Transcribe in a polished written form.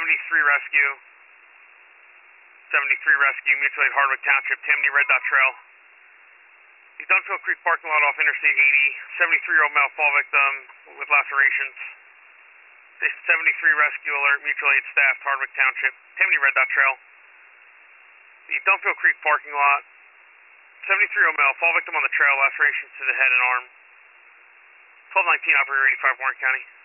Rescue. 73 Rescue, mutual aid Hardwick Township, Tammany Red Dot Trail. The Dunfield Creek parking lot off Interstate 80, 73-year-old male fall victim with lacerations. Station 73 Rescue alert, mutual aid staff, Hardwick Township, Tammany Red Dot Trail. The Dunfield Creek parking lot, 73-year-old male fall victim on the trail, lacerations to the head and arm. 1219 operator 85 Warren County.